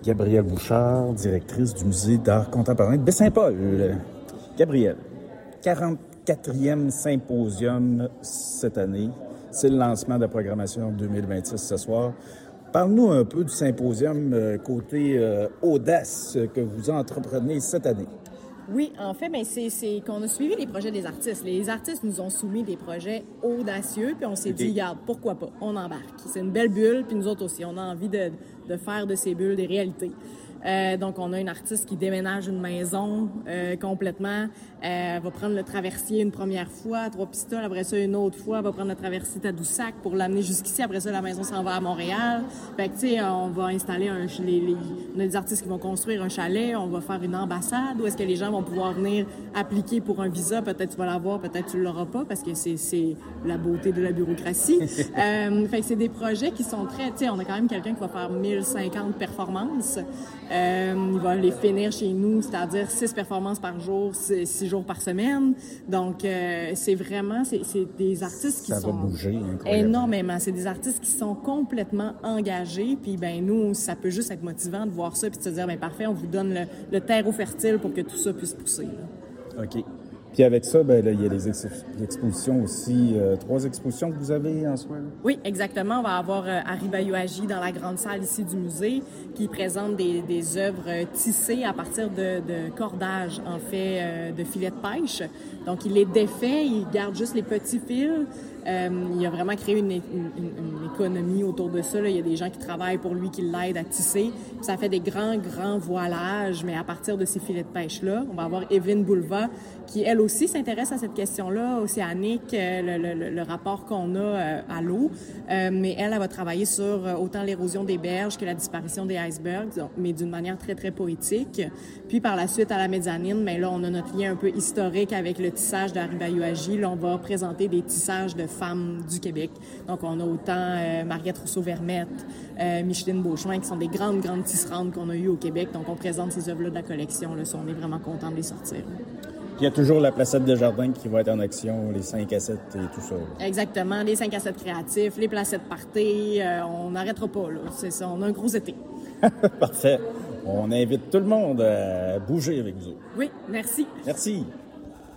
Gabrielle Bouchard, directrice du Musée d'art contemporain de Baie-Saint-Paul. Gabrielle, 44e symposium cette année. C'est le lancement de la programmation 2026 ce soir. Parle-nous un peu du symposium côté audace que vous entreprenez cette année. Oui, en fait, c'est qu'on a suivi les projets des artistes. Les artistes nous ont soumis des projets audacieux, puis on s'est dit, regarde, pourquoi pas, on embarque. C'est une belle bulle, puis nous autres aussi, on a envie de faire de ces bulles des réalités. Donc, on a une artiste qui déménage une maison complètement. Elle va prendre le traversier une première fois à Trois-Pistoles. Après ça, une autre fois, elle va prendre le traversier à Tadoussac pour l'amener jusqu'ici. Après ça, la maison s'en va à Montréal. Fait que, tu sais, on va installer on a des artistes qui vont construire un chalet. On va faire une ambassade où est-ce que les gens vont pouvoir venir appliquer pour un visa. Peut-être tu vas l'avoir, peut-être tu l'auras pas parce que c'est la beauté de la bureaucratie. Fait que c'est des projets qui sont très... Tu sais, on a quand même quelqu'un qui va faire 1050 performances. Il va les finir chez nous, c'est-à-dire 6 performances par jour, 6 jours par semaine. Donc, c'est vraiment, c'est des artistes qui ça sont... va bouger énormément. C'est des artistes qui sont complètement engagés. Puis, ben nous, ça peut juste être motivant de voir ça puis de se dire, ben parfait, on vous donne le terreau fertile pour que tout ça puisse pousser. Là. OK. Puis avec ça, ben là, il y a des expositions aussi, 3 expositions que vous avez en soi. Là. Oui, exactement. On va avoir Arriba Agi dans la grande salle ici du musée qui présente des œuvres tissées à partir de cordages, en fait, de filets de pêche. Donc, il les défait, il garde juste les petits fils. Il a vraiment créé une économie autour de ça. Là. Il y a des gens qui travaillent pour lui, qui l'aident à tisser. Puis ça fait des grands voilages, mais à partir de ces filets de pêche-là. On va avoir Evelyne Boulva, qui, elle aussi, s'intéresse à cette question-là, océanique, le rapport qu'on a à l'eau. Mais elle va travailler sur autant l'érosion des berges que la disparition des icebergs, mais d'une manière très, très poétique. Puis par la suite, à la mezzanine, mais là, on a notre lien un peu historique avec le tissage d'Arriba Agi. Là, on va présenter des tissages de femmes du Québec. Donc, on a autant Mariette Rousseau-Vermette, Micheline Beauchemin, qui sont des grandes tisserandes qu'on a eues au Québec. Donc, on présente ces œuvres-là de la collection. Là, on est vraiment content de les sortir. Puis il y a toujours la placette de jardin qui va être en action, les 5 à 7 et tout ça. Exactement, les 5 à 7 créatifs, les placettes party, on n'arrêtera pas, là. C'est ça, on a un gros été. Parfait. On invite tout le monde à bouger avec vous. Oui, merci. Merci.